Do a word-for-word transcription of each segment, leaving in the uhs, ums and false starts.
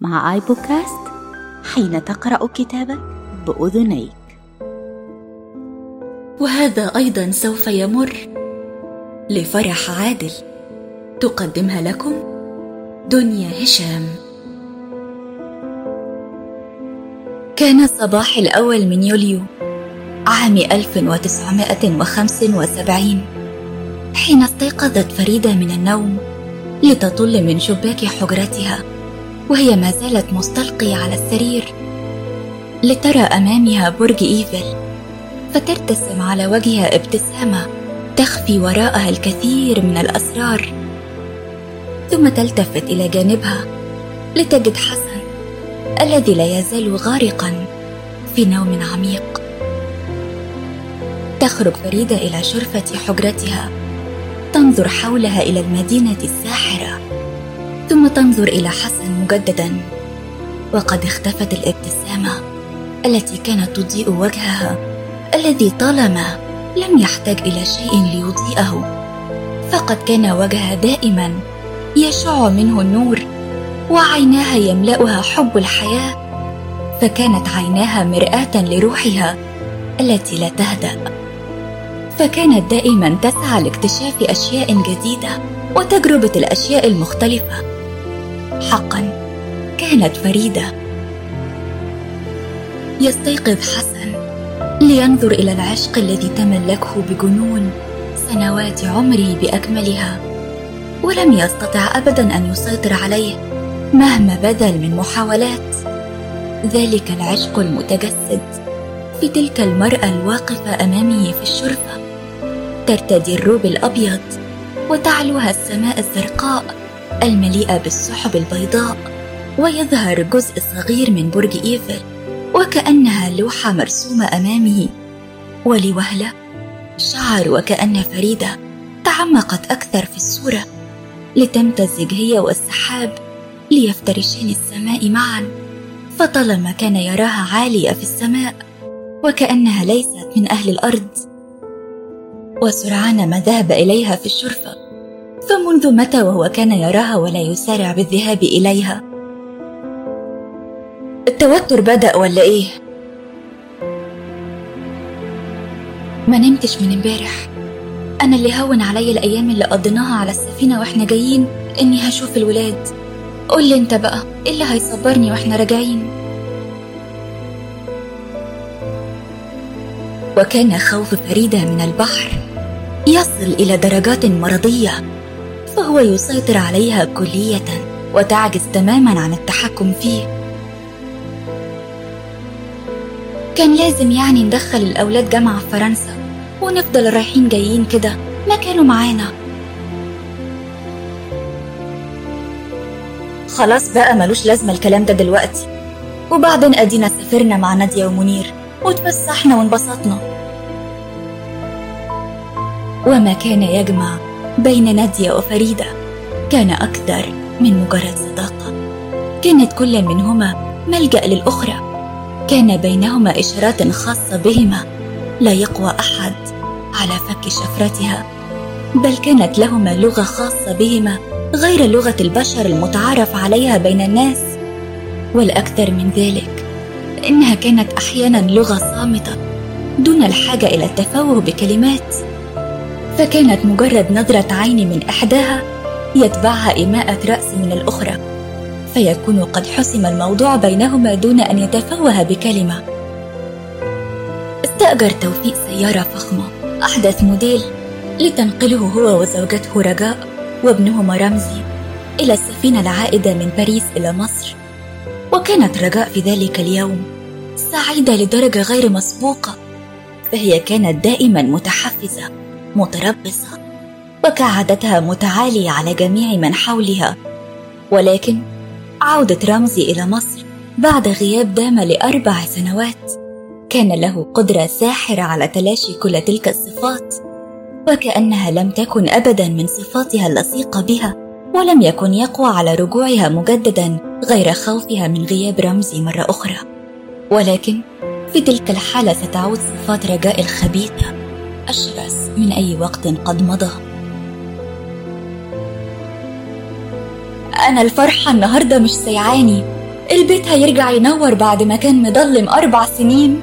مع آي بودكاست، حين تقرأ كتابك بأذنيك. وهذا أيضا سوف يمر لفرح عادل، تقدمها لكم دنيا هشام. كان صباح الأول من يوليو عام ألف وتسعمائة وخمسة وسبعين حين استيقظت فريدة من النوم لتطل من شباك حجرتها، وهي ما زالت مستلقية على السرير لترى أمامها برج إيفل، فترتسم على وجهها ابتسامة تخفي وراءها الكثير من الأسرار. ثم تلتفت إلى جانبها لتجد حسن الذي لا يزال غارقا في نوم عميق. تخرج فريدة إلى شرفة حجرتها، تنظر حولها إلى المدينة الساحرة، ثم تنظر إلى حسن مجددا، وقد اختفت الابتسامة التي كانت تضيء وجهها الذي طالما لم يحتاج إلى شيء ليضيئه، فقد كان وجهها دائما يشع منه النور، وعيناها يملأها حب الحياة، فكانت عيناها مرآة لروحها التي لا تهدأ، فكانت دائما تسعى لاكتشاف أشياء جديدة وتجربة الأشياء المختلفة. حقا كانت فريدة. يستيقظ حسن لينظر إلى العشق الذي تملكه بجنون سنوات عمره بأكملها، ولم يستطع أبدا أن يسيطر عليه مهما بذل من محاولات. ذلك العشق المتجسد في تلك المرأة الواقفة أمامه في الشرفة، ترتدي الروب الأبيض وتعلوها السماء الزرقاء المليئة بالسحب البيضاء، ويظهر جزء صغير من برج إيفل وكأنها لوحة مرسومة أمامه. ولوهلة شعر وكأن فريدة تعمقت أكثر في الصورة، لتمتزج هي والسحاب ليفترشان السماء معا، فطالما كان يراها عالية في السماء وكأنها ليست من أهل الأرض. وسرعان ما ذهب إليها في الشرفة، فمنذ متى وهو كان يراها ولا يسارع بالذهاب إليها؟ التوتر بدأ ولا إيه؟ ما نمتش من امبارح. أنا اللي هون علي الأيام اللي قضيناها على السفينة وإحنا جايين إني هشوف الولاد. قول لي أنت بقى إيه اللي هيصبرني وإحنا راجعين؟ وكان خوف فريدة من البحر يصل إلى درجات مرضية، فهو يسيطر عليها كلية وتعجز تماما عن التحكم فيه. كان لازم يعني ندخل الأولاد جامعة في فرنسا ونفضل رايحين جايين كده، ما كانوا معانا. خلاص بقى ملوش لازمة الكلام ده دلوقتي، وبعدين أدينا سافرنا مع نادية ومنير وتفسحنا وانبسطنا. وما كان يجمع بين نادية وفريدة كان أكثر من مجرد صداقة، كانت كل منهما ملجأ للأخرى، كان بينهما إشارات خاصة بهما لا يقوى أحد على فك شفرتها، بل كانت لهما لغة خاصة بهما غير لغة البشر المتعارف عليها بين الناس. والأكثر من ذلك إنها كانت أحيانا لغة صامتة دون الحاجة إلى التفوه بكلمات، فكانت مجرد نظرة عين من إحداها يتبعها إيماءة رأس من الأخرى، فيكون قد حسم الموضوع بينهما دون أن يتفوه بكلمة. استأجر توفيق سيارة فخمة أحدث موديل لتنقله هو وزوجته رجاء وابنهما رمزي إلى السفينة العائدة من باريس إلى مصر. وكانت رجاء في ذلك اليوم سعيدة لدرجة غير مسبوقة، فهي كانت دائما متحفزة متربصة وكعادتها متعالية على جميع من حولها. ولكن عودة رمزي إلى مصر بعد غياب دام لأربع سنوات كان له قدرة ساحرة على تلاشي كل تلك الصفات، وكأنها لم تكن أبدا من صفاتها اللصيقة بها، ولم يكن يقوى على رجوعها مجددا غير خوفها من غياب رمزي مرة أخرى. ولكن في تلك الحالة ستعود صفات رجاء الخبيثة أشرس من أي وقت قد مضى. أنا الفرحة النهاردة مش سيعاني، البيت هيرجع ينور بعد ما كان مضلم أربع سنين؟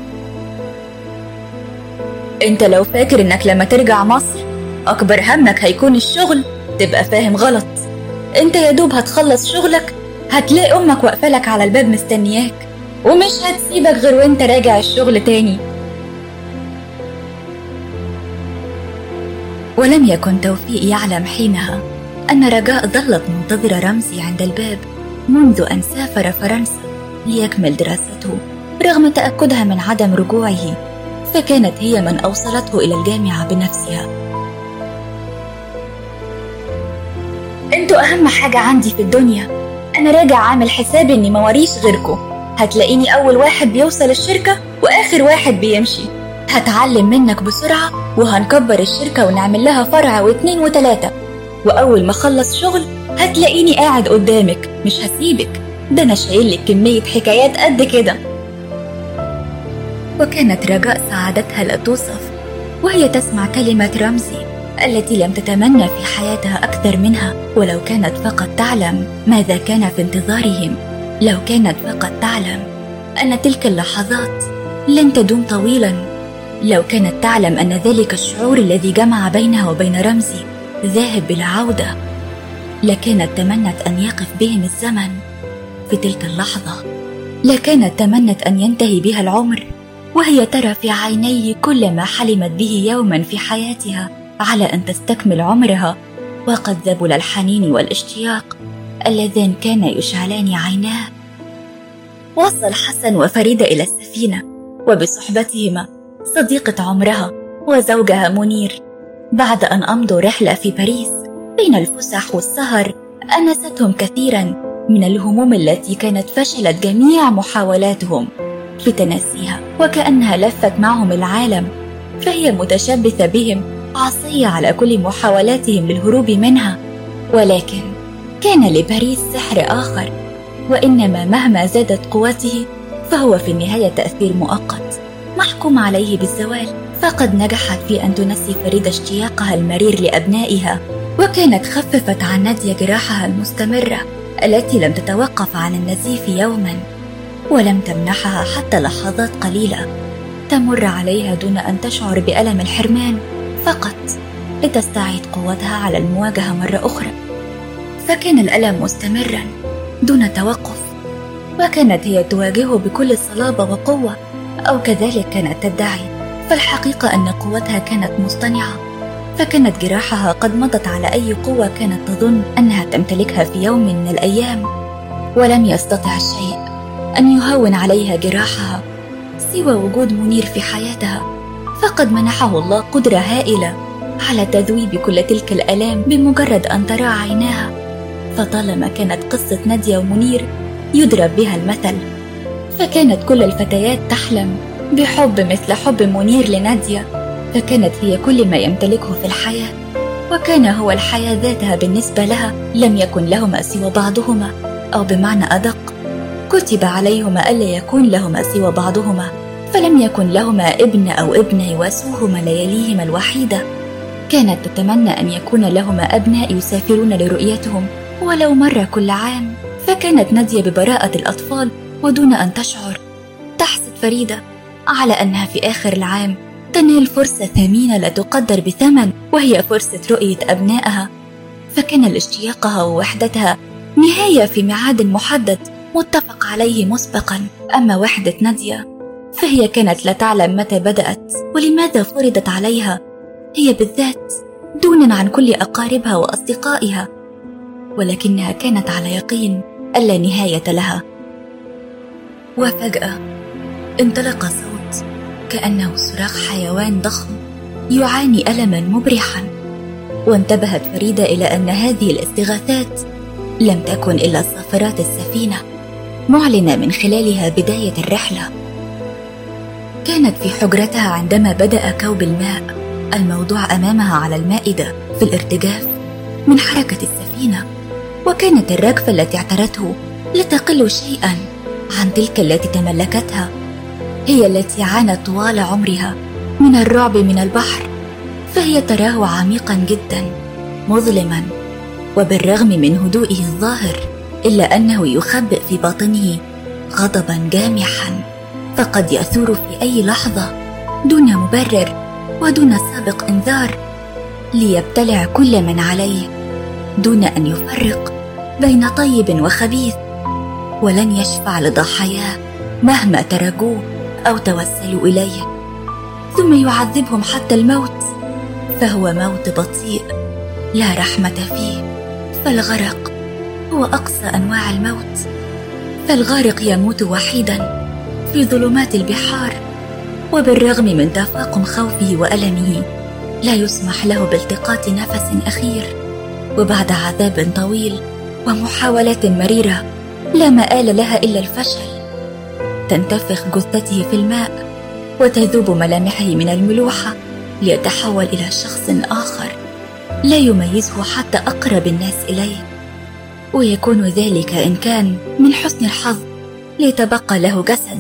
انت لو فاكر انك لما ترجع مصر أكبر همك هيكون الشغل تبقى فاهم غلط. انت يا دوب هتخلص شغلك هتلاقي أمك واقفلك على الباب مستنياك، ومش هتسيبك غير وانت راجع الشغل تاني. ولم يكن توفيق يعلم حينها أن رجاء ظلت منتظرة رمزي عند الباب منذ أن سافر فرنسا ليكمل دراسته، رغم تأكدها من عدم رجوعه، فكانت هي من أوصلته إلى الجامعة بنفسها. انتوا أهم حاجة عندي في الدنيا، أنا راجع عامل حسابي إني موريش غيركم، هتلاقيني أول واحد بيوصل الشركة وآخر واحد بيمشي. هتعلم منك بسرعة وهنكبر الشركة ونعمل لها فرع واتنين وتلاتة، وأول ما أخلص شغل هتلاقيني قاعد قدامك، مش هسيبك، ده أنا شايل لك كمية حكايات قد كده. وكانت رجاء سعادتها لا توصف وهي تسمع كلمة رمزي التي لم تتمنى في حياتها أكثر منها، ولو كانت فقط تعلم ماذا كان في انتظارهم، لو كانت فقط تعلم أن تلك اللحظات لن تدوم طويلا، لو كانت تعلم أن ذلك الشعور الذي جمع بينها وبين رمزي ذاهب بلا عودة، لكانت تمنت أن يقف بهم الزمن في تلك اللحظة، لكانت تمنت أن ينتهي بها العمر وهي ترى في عينيه كل ما حلمت به يوما في حياتها على أن تستكمل عمرها، وقد ذبل الحنين والاشتياق اللذان كانا يشعلان عيناه. وصل حسن وفريدة إلى السفينة وبصحبتهما صديقة عمرها وزوجها منير. بعد أن أمضوا رحلة في باريس بين الفسح والسهر أنستهم كثيرا من الهموم التي كانت فشلت جميع محاولاتهم في تناسيها، وكأنها لفت معهم العالم، فهي متشبثة بهم عصية على كل محاولاتهم للهروب منها. ولكن كان لباريس سحر آخر، وإنما مهما زادت قوته فهو في النهاية تأثير مؤقت محكوم عليه بالزوال. فقد نجحت في أن تنسي فريدة اشتياقها المرير لأبنائها، وكانت خففت عن نادية جراحها المستمرة التي لم تتوقف عن النزيف يوما، ولم تمنحها حتى لحظات قليلة تمر عليها دون أن تشعر بألم الحرمان، فقط لتستعيد قوتها على المواجهة مرة أخرى. فكان الألم مستمرا دون توقف، وكانت هي تواجهه بكل صلابة وقوة، أو كذلك كانت تدعي، فالحقيقة أن قوتها كانت مصطنعة، فكانت جراحها قد مضت على أي قوة كانت تظن أنها تمتلكها في يوم من الأيام. ولم يستطع الشيء أن يهون عليها جراحها سوى وجود منير في حياتها، فقد منحه الله قدرة هائلة على تذويب كل تلك الآلام بمجرد أن ترى عيناها. فطالما كانت قصة نادية ومنير يضرب بها المثل، فكانت كل الفتيات تحلم بحب مثل حب منير لنادية، فكانت هي كل ما يمتلكه في الحياة، وكان هو الحياة ذاتها بالنسبة لها. لم يكن لهما سوى بعضهما، أو بمعنى أدق كتب عليهما ألا يكون لهما سوى بعضهما، فلم يكن لهما ابن أو ابنة يواسوهما لياليهما الوحيدة. كانت تتمنى أن يكون لهما أبناء يسافرون لرؤيتهم ولو مرة كل عام، فكانت نادية ببراءة الأطفال ودون أن تشعر تحسد فريدة على أنها في آخر العام تنال فرصة ثمينة لا تقدر بثمن، وهي فرصة رؤية أبنائها. فكان لاشتياقها ووحدتها نهاية في ميعاد محدد متفق عليه مسبقا. أما وحدة نادية فهي كانت لا تعلم متى بدأت ولماذا فرضت عليها هي بالذات دونا عن كل أقاربها وأصدقائها، ولكنها كانت على يقين ألا نهاية لها. وفجأة انطلق صوت كأنه صراخ حيوان ضخم يعاني ألما مبرحا، وانتبهت فريدة إلى أن هذه الاستغاثات لم تكن إلا صافرات السفينة، معلنة من خلالها بداية الرحلة. كانت في حجرتها عندما بدأ كوب الماء الموضوع أمامها على المائدة في الارتجاف من حركة السفينة، وكانت الرجفة التي اعترته لا تقل شيئا عن تلك التي تملكتها، هي التي عانت طوال عمرها من الرعب من البحر، فهي تراه عميقا جدا مظلما، وبالرغم من هدوئه الظاهر إلا أنه يخبئ في باطنه غضبا جامحا، فقد يثور في أي لحظة دون مبرر ودون سابق إنذار ليبتلع كل من عليه دون أن يفرق بين طيب وخبيث، ولن يشفع لضحاياه مهما ترجوه أو توسلوا إليه، ثم يعذبهم حتى الموت، فهو موت بطيء لا رحمة فيه. فالغرق هو أقصى أنواع الموت، فالغارق يموت وحيدا في ظلمات البحار، وبالرغم من تفاقم خوفه وألمه لا يسمح له بالتقاط نفس أخير، وبعد عذاب طويل ومحاولات مريرة لا مآل لها إلا الفشل تنتفخ جثته في الماء وتذوب ملامحه من الملوحة ليتحول إلى شخص آخر لا يميزه حتى أقرب الناس إليه، ويكون ذلك إن كان من حسن الحظ ليتبقى له جسد.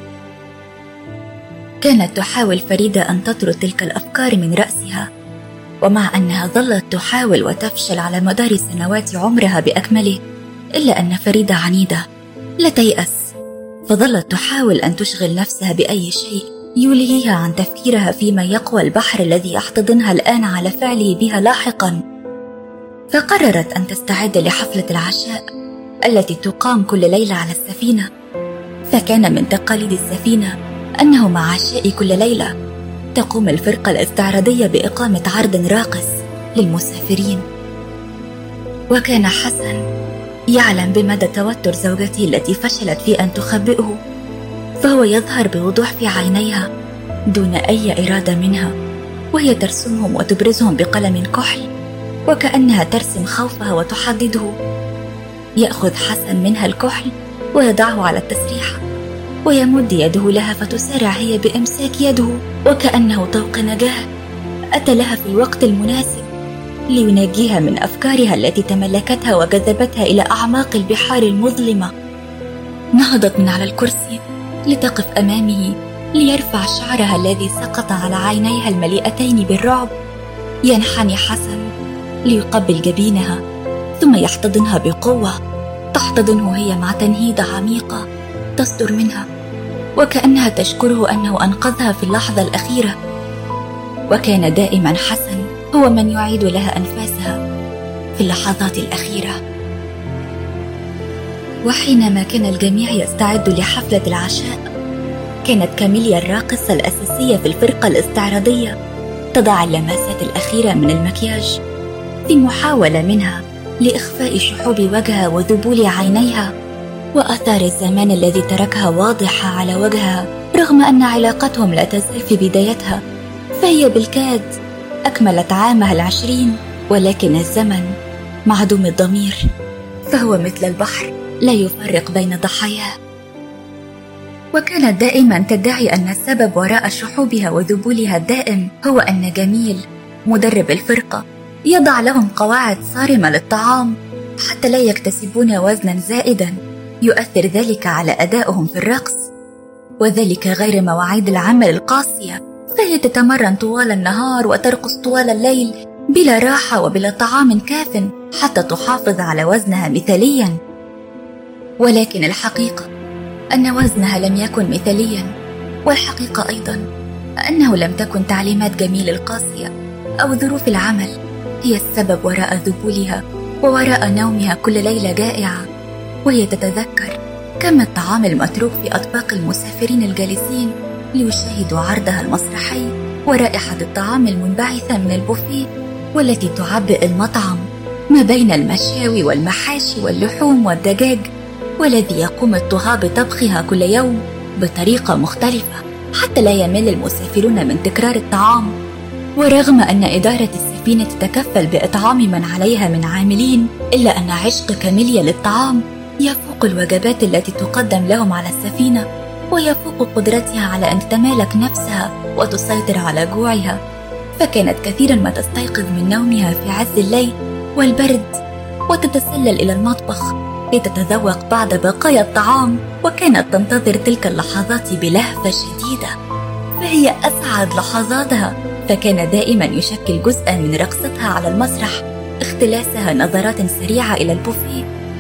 كانت تحاول فريدة أن تطرد تلك الأفكار من رأسها، ومع أنها ظلت تحاول وتفشل على مدار سنوات عمرها بأكمله، إلا أن فريدة عنيدة لا تيأس، فظلت تحاول أن تشغل نفسها بأي شيء يلهيها عن تفكيرها فيما يقوى البحر الذي يحتضنها الآن على فعله بها لاحقا. فقررت أن تستعد لحفلة العشاء التي تقام كل ليلة على السفينة. فكان من تقاليد السفينة أنه مع عشاء كل ليلة تقوم الفرقة الاستعراضية بإقامة عرض راقص للمسافرين. وكان حسن يعلم بمدى توتر زوجته التي فشلت في أن تخبئه، فهو يظهر بوضوح في عينيها دون أي إرادة منها، وهي ترسمهم وتبرزهم بقلم كحل وكأنها ترسم خوفها وتحدده. يأخذ حسن منها الكحل ويضعه على التسريحة ويمد يده لها، فتسارع هي بإمساك يده وكأنه طوق نجاة أتى لها في الوقت المناسب لينجيها من أفكارها التي تملكتها وجذبتها إلى أعماق البحار المظلمة. نهضت من على الكرسي لتقف أمامه ليرفع شعرها الذي سقط على عينيها المليئتين بالرعب. ينحني حسن ليقبل جبينها ثم يحتضنها بقوة، تحتضنه هي مع تنهيدة عميقة تصدر منها وكأنها تشكره أنه أنقذها في اللحظة الأخيرة. وكان دائما حسن هو من يعيد لها أنفاسها في اللحظات الأخيرة. وحينما كان الجميع يستعد لحفلة العشاء، كانت كاميليا الراقصة الأساسية في الفرقة الاستعراضية تضع اللمسات الأخيرة من المكياج في محاولة منها لإخفاء شحوب وجهها وذبول عينيها وآثار الزمان الذي تركها واضحة على وجهها، رغم أن علاقتهم لا تزال في بدايتها، فهي بالكاد أكملت عامها العشرين. ولكن الزمن معدوم الضمير، فهو مثل البحر لا يفرق بين ضحاياه. وكانت دائما تدعي أن السبب وراء شحوبها وذبولها الدائم هو أن جميل مدرب الفرقة يضع لهم قواعد صارمة للطعام حتى لا يكتسبون وزنا زائدا يؤثر ذلك على أدائهم في الرقص، وذلك غير مواعيد العمل القاسية، فهي تتمرن طوال النهار وترقص طوال الليل بلا راحة وبلا طعام كاف حتى تحافظ على وزنها مثاليا. ولكن الحقيقة أن وزنها لم يكن مثاليا، والحقيقة أيضا أنه لم تكن تعليمات جميل القاسية أو ظروف العمل هي السبب وراء ذبولها ووراء نومها كل ليلة جائعة وهي تتذكر كم الطعام المتروك في أطباق المسافرين الجالسين ليشاهدوا عرضها المسرحي، ورائحة الطعام المنبعثة من البوفيه والتي تعبئ المطعم ما بين المشاوي والمحاشي واللحوم والدجاج، والذي يقوم الطهاة بطبخها كل يوم بطريقة مختلفة حتى لا يمل المسافرون من تكرار الطعام. ورغم أن إدارة السفينة تتكفل بإطعام من عليها من عاملين، إلا أن عشق كاميليا للطعام يفوق الوجبات التي تقدم لهم على السفينة، ويفوق قدرتها على أن تتمالك نفسها وتسيطر على جوعها. فكانت كثيرا ما تستيقظ من نومها في عز الليل والبرد وتتسلل إلى المطبخ لتتذوق بعض بقايا الطعام، وكانت تنتظر تلك اللحظات بلهفة شديدة، فهي أسعد لحظاتها. فكان دائما يشكل جزءا من رقصتها على المسرح اختلاسها نظرات سريعة إلى البوفيه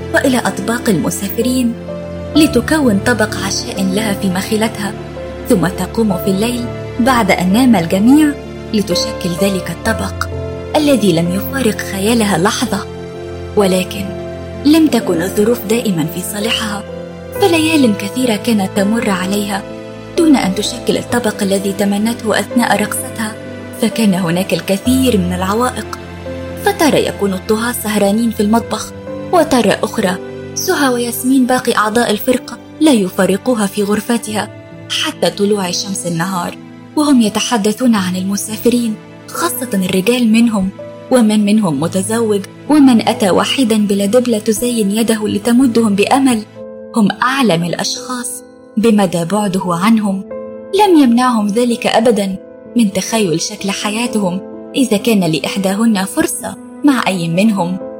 وإلى أطباق المسافرين لتكون طبق عشاء لها في مخيلتها، ثم تقوم في الليل بعد أن نام الجميع لتشكل ذلك الطبق الذي لم يفارق خيالها لحظة. ولكن لم تكن الظروف دائما في صالحها، فليال كثيرة كانت تمر عليها دون أن تشكل الطبق الذي تمنته أثناء رقصتها، فكان هناك الكثير من العوائق. فترى يكون الطهاة سهرانين في المطبخ، وترى أخرى سهى وياسمين باقي أعضاء الفرقة لا يفارقوها في غرفتها حتى طلوع شمس النهار، وهم يتحدثون عن المسافرين، خاصة الرجال منهم، ومن منهم متزوج ومن أتى وحيدا بلا دبلة تزين يده لتمدهم بأمل. هم أعلم الأشخاص بمدى بعده عنهم. لم يمنعهم ذلك أبدا من تخيل شكل حياتهم إذا كان لإحداهن فرصة مع أي منهم